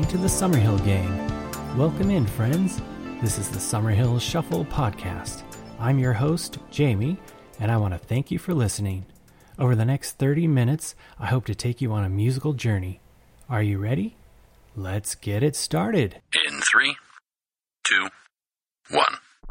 listening to the Summerhill Gang. Welcome in, friends. This is the Summerhill Shuffle Podcast. I'm your host, Jamie, and I want to thank you for listening. Over the next 30 minutes, I hope to take you on a musical journey. Are you ready? Let's get it started. In 3, 2, 1.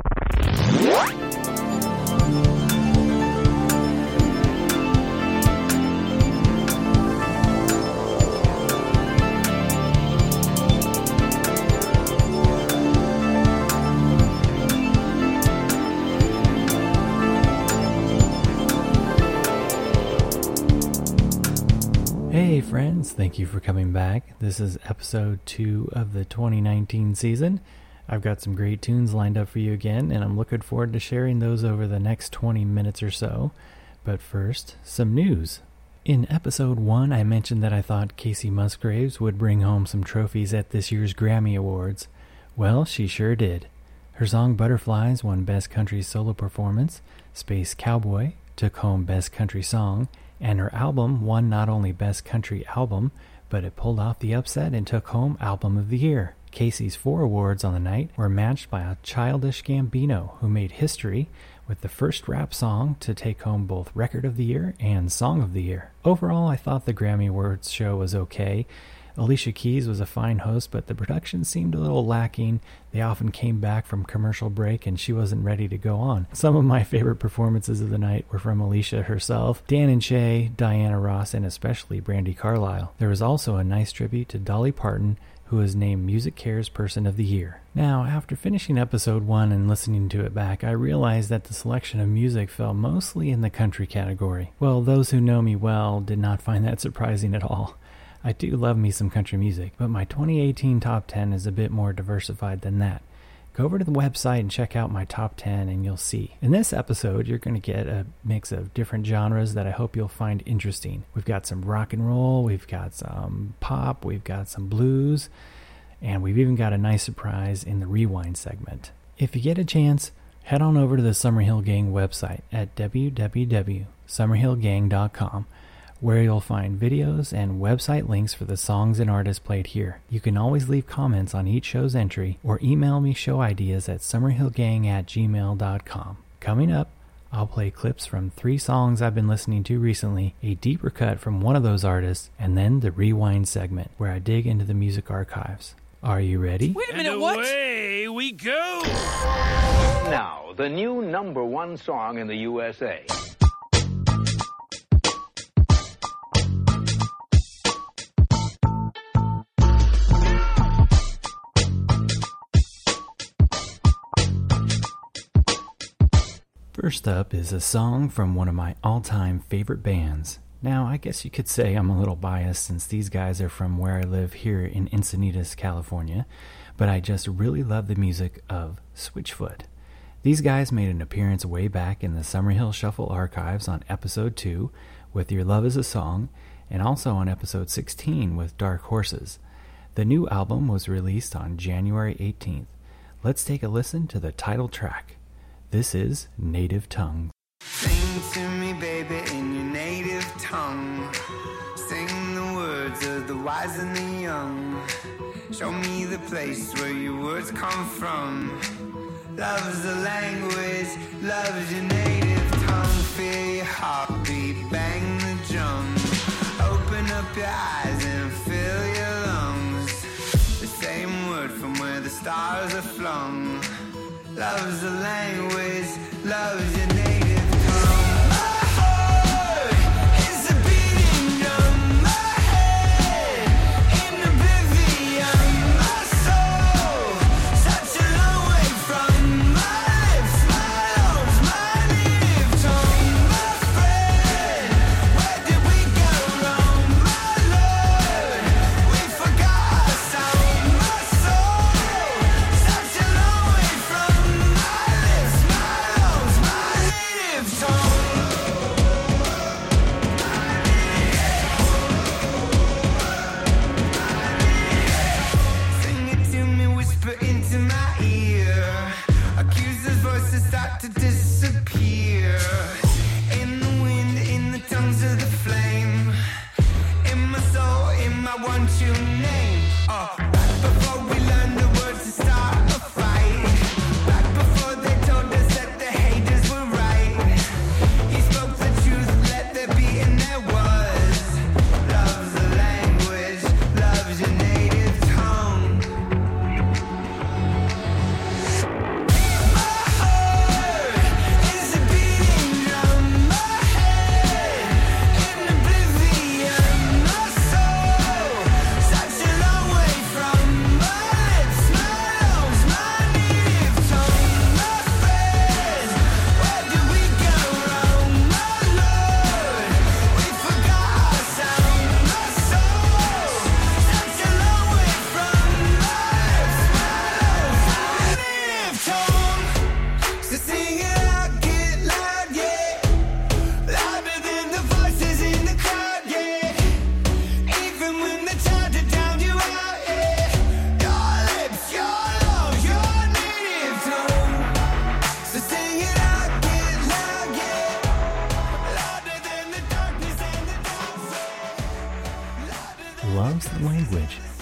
Hey friends, thank you for coming back. This is episode 2 of the 2019 season. I've got some great tunes lined up for you again, and I'm looking forward to sharing those over the next 20 minutes or so. But first, some news. In episode 1, I mentioned that I thought Kacey Musgraves would bring home some trophies at this year's Grammy Awards. Well, she sure did. Her song Butterflies won Best Country Solo Performance, Space Cowboy took home Best Country Song, and her album won not only Best Country Album, but it pulled off the upset and took home Album of the Year. Kacey's 4 awards on the night were matched by a Childish Gambino, who made history with the first rap song to take home both Record of the Year and Song of the Year. Overall, I thought the Grammy Awards show was okay. Alicia Keys was a fine host, but the production seemed a little lacking. They often came back from commercial break and she wasn't ready to go on. Some of my favorite performances of the night were from Alicia herself, Dan and Shay, Diana Ross, and especially Brandi Carlile. There was also a nice tribute to Dolly Parton, who was named MusiCares Person of the Year. Now, after finishing episode 1 and listening to it back, I realized that the selection of music fell mostly in the country category. Well, those who know me well did not find that surprising at all. I do love me some country music, but my 2018 top 10 is a bit more diversified than that. Go over to the website and check out my top 10 and you'll see. In this episode, you're going to get a mix of different genres that I hope you'll find interesting. We've got some rock and roll, we've got some pop, we've got some blues, and we've even got a nice surprise in the rewind segment. If you get a chance, head on over to the Summerhill Gang website at www.summerhillgang.com, where you'll find videos and website links for the songs and artists played here. You can always leave comments on each show's entry or email me show ideas at summerhillgang@gmail.com. Coming up, I'll play clips from 3 songs I've been listening to recently, a deeper cut from one of those artists, and then the rewind segment where I dig into the music archives. Are you ready? Wait a minute, And what? away we go! Now, the new #1 song in the USA. First up is a song from one of my all-time favorite bands. Now, I guess you could say I'm a little biased since these guys are from where I live here in Encinitas, California, but I just really love the music of Switchfoot. These guys made an appearance way back in the Summerhill Shuffle archives on episode 2 with Your Love Is a Song, and also on episode 16 with Dark Horses. The new album was released on January 18th. Let's take a listen to the title track. This is Native Tongue. Sing to me, baby, in your native tongue. Sing the words of the wise and the young. Show me the place where your words come from. Love's the language, love's your native tongue. Feel your heartbeat, bang the drum. Open up your eyes and fill your lungs. The same word from where the stars are flung. Love's the language, love's your native tongue. My heart is a beating drum. My head in oblivion. My soul such a long way from my lips, my lungs, my native tongue. My friend, where did we go wrong? My Lord, we forgot our sound. My soul such a long way from my lips, my lungs, my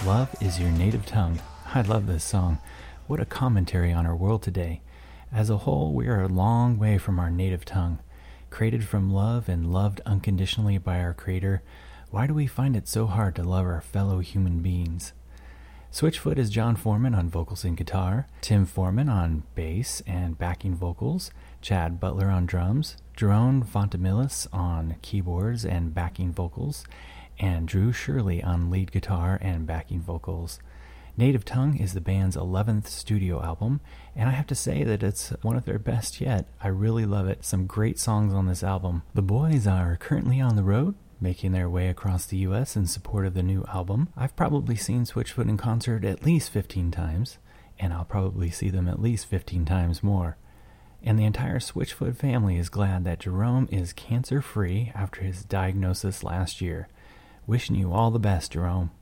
Love Is Your Native Tongue. I love this song. What a commentary on our world today. As a whole, we are a long way from our native tongue. Created from love and loved unconditionally by our Creator, why do we find it so hard to love our fellow human beings? Switchfoot is John Foreman on vocals and guitar, Tim Foreman on bass and backing vocals, Chad Butler on drums, Jerome Fontamilis on keyboards and backing vocals, and Drew Shirley on lead guitar and backing vocals. Native Tongue is the band's 11th studio album, and I have to say that it's one of their best yet. I really love it. Some great songs on this album. The boys are currently on the road, making their way across the U.S. in support of the new album. I've probably seen Switchfoot in concert at least 15 times, and I'll probably see them at least 15 times more. And the entire Switchfoot family is glad that Jerome is cancer-free after his diagnosis last year. Wishing you all the best, Jerome.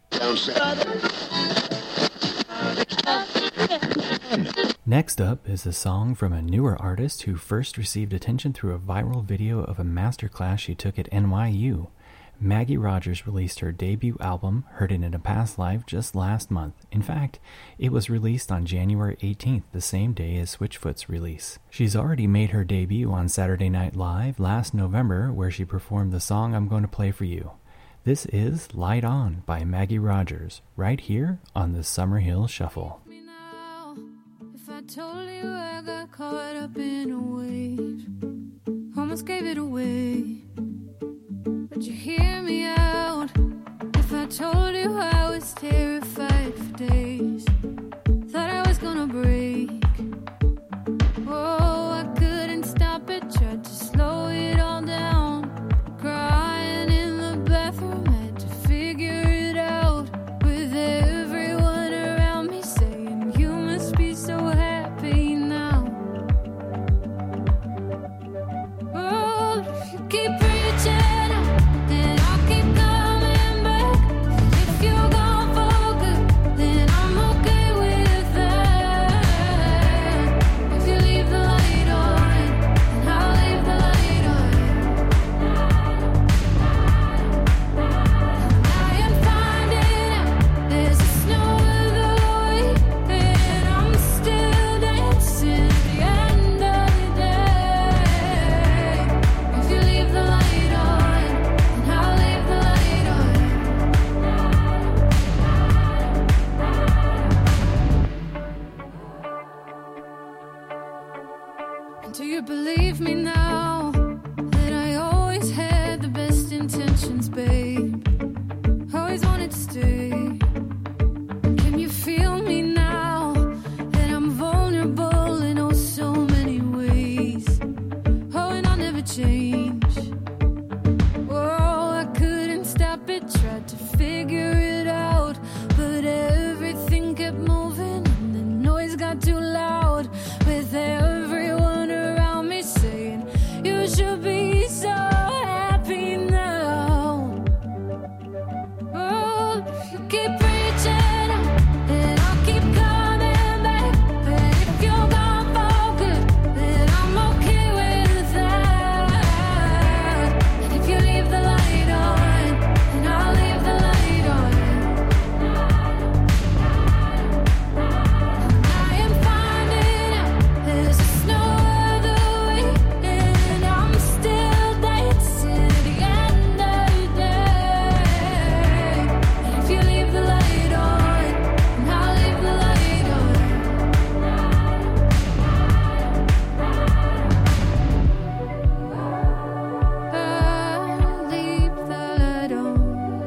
Next up is a song from a newer artist who first received attention through a viral video of a masterclass she took at NYU. Maggie Rogers released her debut album, Heard It in a Past Life, just last month. In fact, it was released on January 18th, the same day as Switchfoot's release. She's already made her debut on Saturday Night Live last November, where she performed the song I'm going to play for you. This is Light On by Maggie Rogers, right here on the Summerhill Shuffle. If I told you I got caught up in a wave, almost gave it away. Would you hear me out if I told you I was terrified for days? Thought I was gonna break. Oh, I couldn't stop it, tried to slow it all down. Crying in the bathroom, had to figure it out. With everyone around me saying, you must be so happy now. Oh, if you keep preaching, then I'll keep coming back. If you're gone for good, then I'm okay with that. If you leave the light on, then I'll leave the light on. I am finding out there's a snow of the way, and I'm still dancing at the end of the day. If you leave the light on, then I'll leave the light on. And do you believe me now that I always had the best intentions, babe? Always wanted to stay. Can you feel me now that I'm vulnerable in oh so many ways? Oh, and I'll never change. Oh, I couldn't stop it, tried to figure it out, but everything kept moving and the noise got too loud. With everyone around me saying, you should be so happy now. Oh, if you keep preaching, then I'll keep coming back. But if you're gone for good, then I'm okay with that. And if you leave the light on, then I'll leave the light on. I am finding out there's a snow of the way, and I'm still dancing at the end of the day. And if you leave the light on, then I'll leave the light on. I'll leave the light on.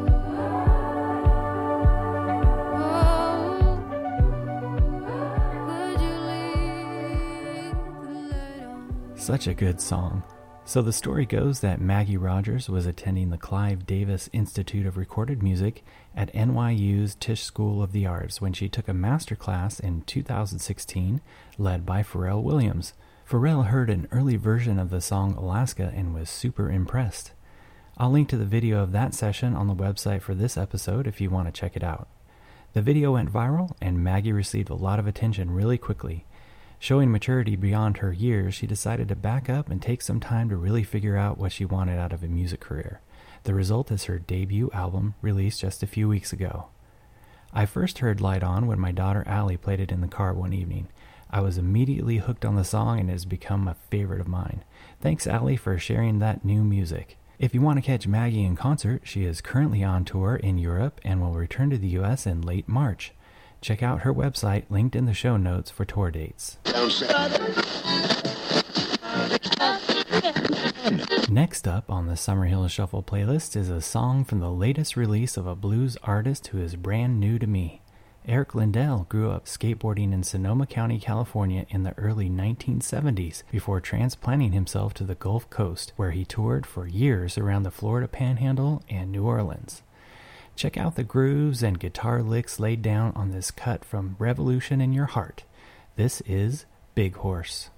Oh, would you leave the light on? Such a good song. So the story goes that Maggie Rogers was attending the Clive Davis Institute of Recorded Music at NYU's Tisch School of the Arts when she took a master class in 2016 led by Pharrell Williams. Pharrell heard an early version of the song Alaska and was super impressed. I'll link to the video of that session on the website for this episode if you want to check it out. The video went viral and Maggie received a lot of attention really quickly. Showing maturity beyond her years, she decided to back up and take some time to really figure out what she wanted out of a music career. The result is her debut album, released just a few weeks ago. I first heard Light On when my daughter Allie played it in the car one evening. I was immediately hooked on the song and it has become a favorite of mine. Thanks, Allie, for sharing that new music. If you want to catch Maggie in concert, she is currently on tour in Europe and will return to the U.S. in late March. Check out her website, linked in the show notes for tour dates. Next up on the Summerhill Shuffle playlist is a song from the latest release of a blues artist who is brand new to me. Eric Lindell grew up skateboarding in Sonoma County, California in the early 1970s before transplanting himself to the Gulf Coast, where he toured for years around the Florida Panhandle and New Orleans. Check out the grooves and guitar licks laid down on this cut from Revolution in Your Heart. This is Big Horse.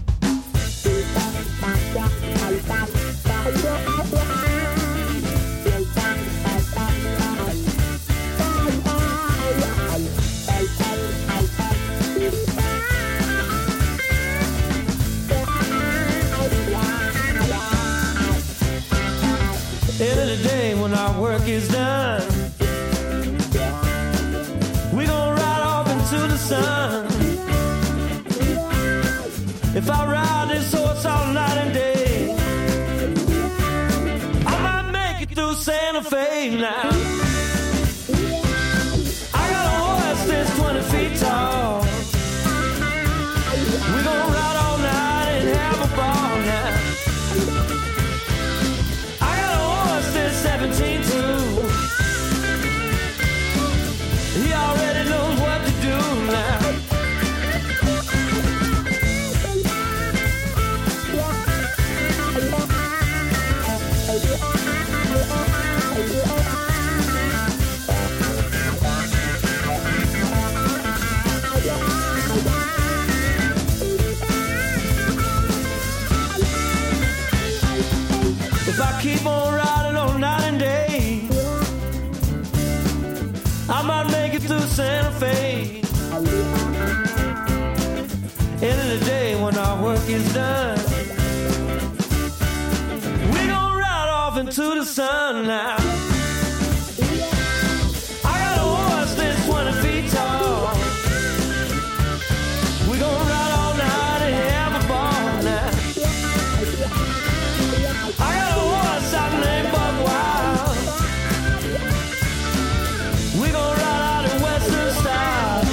End of the day when our work is done, we gonna ride off into the sun. If I ride this horse all night and day, I might make it through Santa Fe now. I got a horse that's 20 feet tall. We gonna ride all night and have a ball now. 17 too. He already knows what to do now. If I keep on riding all night and day, I might make it through Santa Fe. End of the day when our work is done, we gonna ride off into the sun now. I got a horse that's 20 feet tall. We gonna ride all night and have a ball now. I got a horse out named Buck Wild. We gon' ride out in Western style.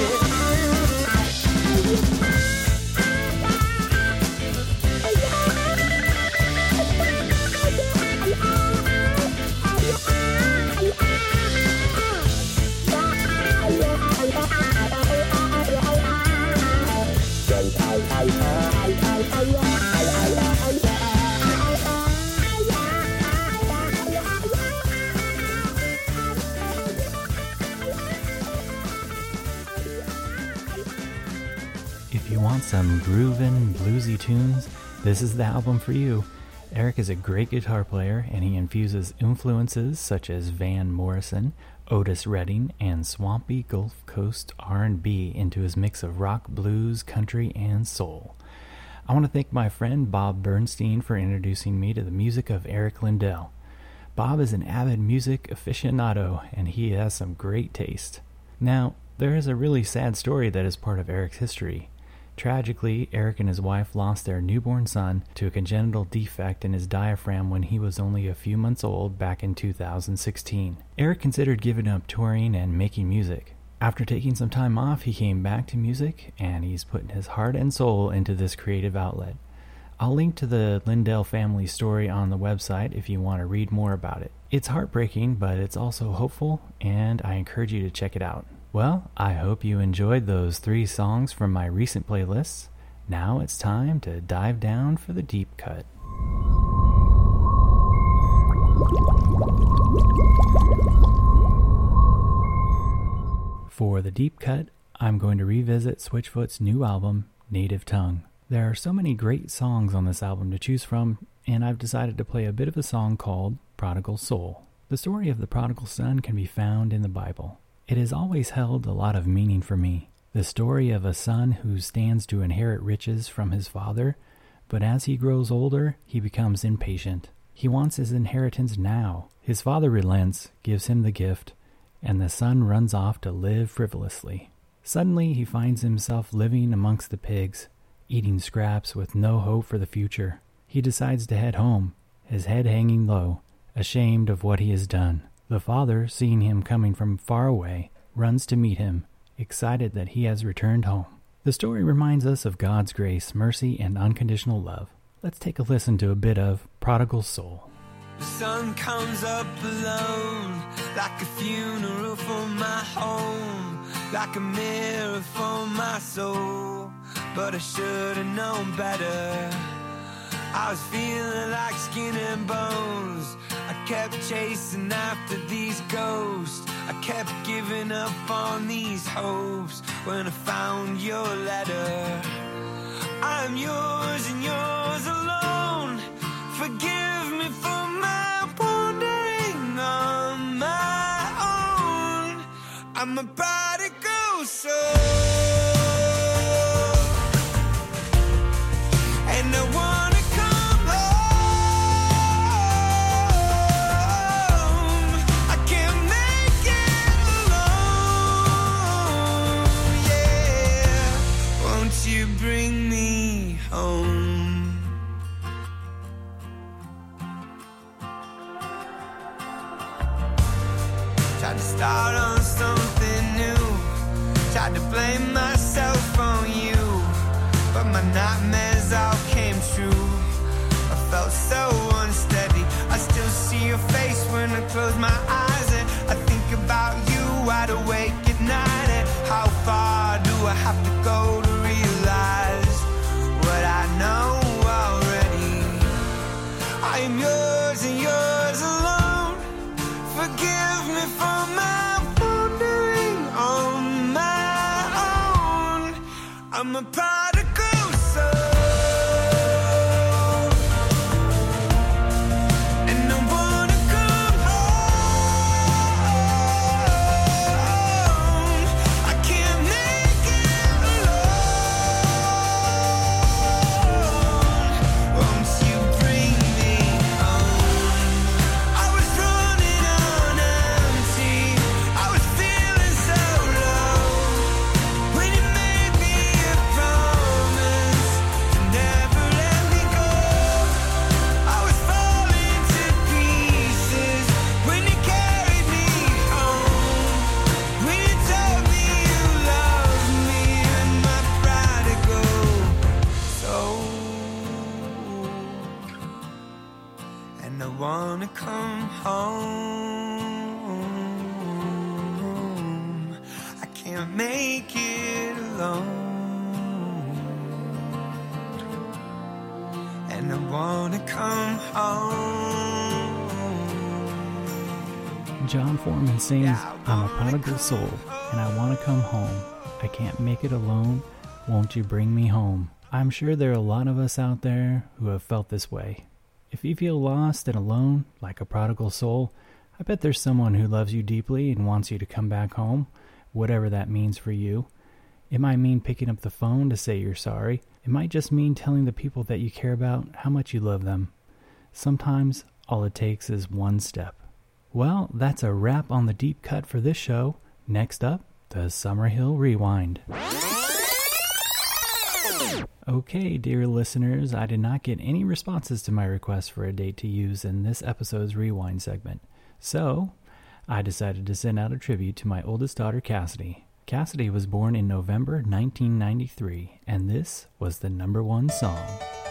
If you want some groovin', bluesy tunes, this is the album for you. Eric is a great guitar player, and he infuses influences such as Van Morrison, Otis Redding, and swampy Gulf Coast R&B into his mix of rock, blues, country, and soul. I want to thank my friend Bob Bernstein for introducing me to the music of Eric Lindell. Bob is an avid music aficionado, and he has some great taste. Now, there is a really sad story that is part of Eric's history. Tragically, Eric and his wife lost their newborn son to a congenital defect in his diaphragm when he was only a few months old back in 2016. Eric considered giving up touring and making music. After taking some time off, he came back to music, and he's putting his heart and soul into this creative outlet. I'll link to the Lindell family story on the website if you want to read more about it. It's heartbreaking, but it's also hopeful, and I encourage you to check it out. Well, I hope you enjoyed those 3 songs from my recent playlists. Now it's time to dive down for the deep cut. For the deep cut, I'm going to revisit Switchfoot's new album, Native Tongue. There are so many great songs on this album to choose from, and I've decided to play a bit of a song called Prodigal Soul. The story of the prodigal son can be found in the Bible. It has always held a lot of meaning for me. The story of a son who stands to inherit riches from his father, but as he grows older, he becomes impatient. He wants his inheritance now. His father relents, gives him the gift, and the son runs off to live frivolously. Suddenly, he finds himself living amongst the pigs, eating scraps with no hope for the future. He decides to head home, his head hanging low, ashamed of what he has done. The father, seeing him coming from far away, runs to meet him, excited that he has returned home. The story reminds us of God's grace, mercy, and unconditional love. Let's take a listen to a bit of Prodigal Soul. The sun comes up alone, like a funeral for my home, like a mirror for my soul. But I should have known better. I was feeling like skin and bones. I kept chasing after these ghosts. I kept giving up on these hopes. When I found your letter, I'm yours and yours alone. Forgive me for my wandering on my own. I'm a prodigal soul, and I wanna come home. I can't make it alone, yeah. Won't you bring me home? Tried to start on something new, tried to blame myself on you, but my nightmares all came true. I felt so unsteady. I still see your face when I close my eyes, and I think about you wide awake at night. And how far do I have to go to realize what I know already? I am yours and yours alone. Forgive me for my wandering on my own. I'm a prodigal soul, and I wanna come home. I can't make it alone. Won't you bring me home? I was running on empty. I was feeling so low when you made me a promise to never let me go. I was falling to pieces when you carried me home. When you told me you loved me and my prodigal soul, and I wanna come home. I can't make it alone, and I wanna come home. John Foreman sings, I'm a prodigal soul, and I want to come home. I can't make it alone. Won't you bring me home? I'm sure there are a lot of us out there who have felt this way. If you feel lost and alone, like a prodigal soul, I bet there's someone who loves you deeply and wants you to come back home, whatever that means for you. It might mean picking up the phone to say you're sorry. It might just mean telling the people that you care about how much you love them. Sometimes all it takes is one step. Well, that's a wrap on the deep cut for this show. Next up, the Summerhill Rewind. Okay, dear listeners, I did not get any responses to my request for a date to use in this episode's Rewind segment. So, I decided to send out a tribute to my oldest daughter, Cassidy. Cassidy was born in November 1993, and this was the #1 song.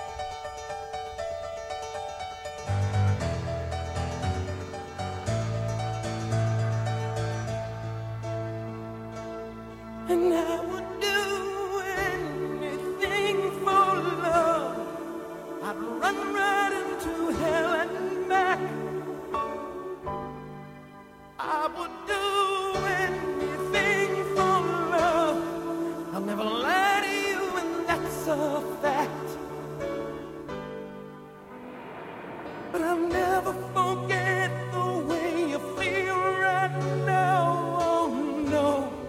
And I would do anything for love. I'd run right into hell and back. I would do anything for love. I'll never lie to you, and that's a fact. But I'll never forget the way you feel right now. Oh no.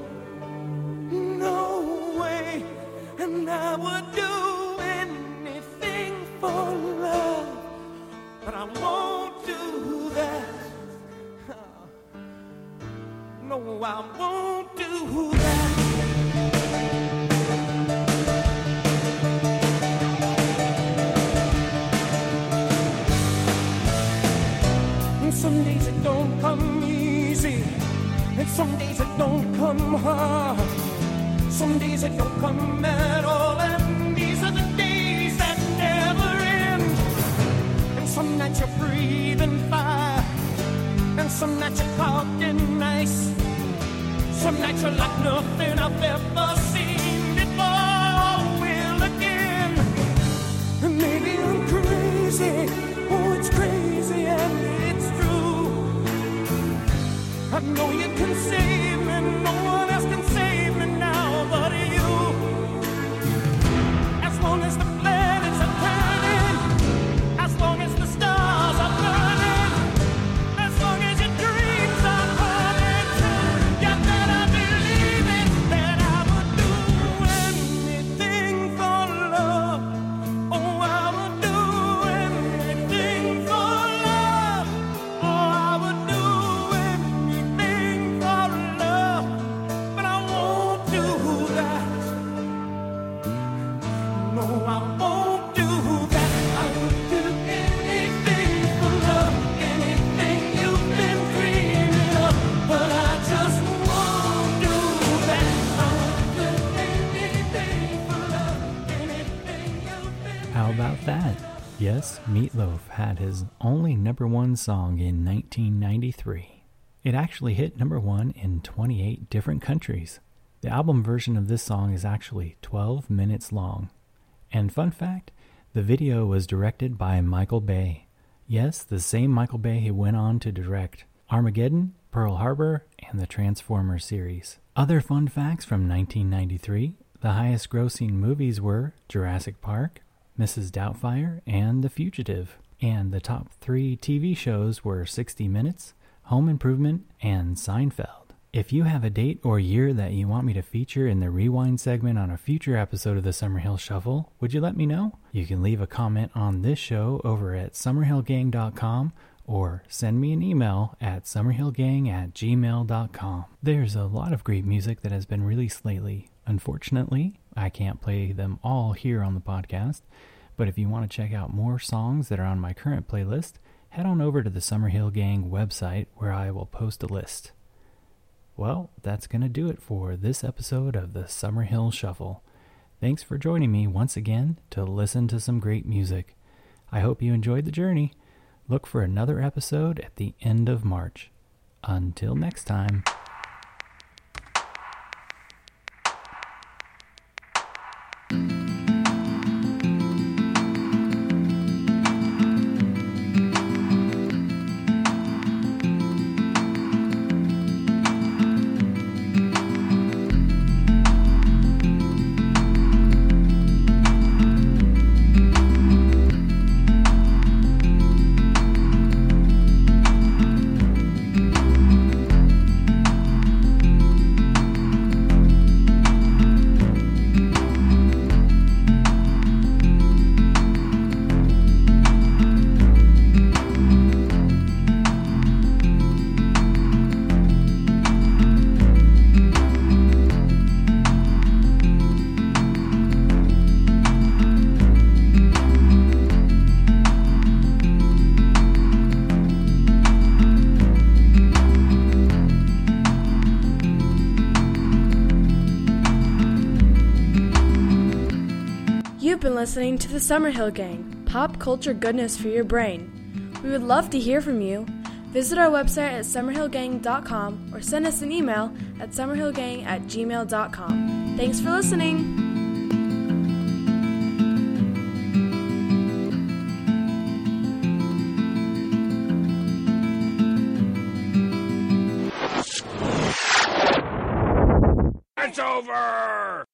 No way, and I would do anything for love, but I won't do that. No no, I won't do that. And some days it don't come easy, and some days it don't come hard. Some days it don't come at all, and these are the days that never end. And some nights you're breathing fire, and some nights you're caught in ice. Some nights you're like nothing I've ever seen before. Will again, and maybe I'm crazy. Oh, it's crazy and it's true. I know you can save me, no one else can save me now but you. As long as the planets are turning, as long as the stars are burning, as long as your dreams are coming true, you better believe it, that I would do anything for love. Oh, I would do anything for love. Oh, I would do anything for love. But I won't do that. No, I won't do that. I would do anything for love, anything you've been dreaming of. But I just won't do that. I would do anything for love, anything you've been. How about that? Yes, Meatloaf had his only number one song in 1993. It actually hit number one in 28 different countries. The album version of this song is actually 12 minutes long. And fun fact, the video was directed by Michael Bay. Yes, the same Michael Bay who went on to direct Armageddon, Pearl Harbor, and the Transformers series. Other fun facts from 1993, the highest grossing movies were Jurassic Park, Mrs. Doubtfire, and The Fugitive. And the top 3 TV shows were 60 Minutes, Home Improvement, and Seinfeld. If you have a date or year that you want me to feature in the Rewind segment on a future episode of the Summerhill Shuffle, would you let me know? You can leave a comment on this show over at summerhillgang.com or send me an email at summerhillgang@gmail.com. There's a lot of great music that has been released lately. Unfortunately, I can't play them all here on the podcast, but if you want to check out more songs that are on my current playlist, head on over to the Summerhill Gang website where I will post a list. Well, that's going to do it for this episode of the Summerhill Shuffle. Thanks for joining me once again to listen to some great music. I hope you enjoyed the journey. Look for another episode at the end of March. Until next time. You've been listening to the Summerhill Gang, pop culture goodness for your brain. We would love to hear from you. Visit our website at summerhillgang.com or send us an email at summerhillgang@gmail.com. Thanks for listening! It's over!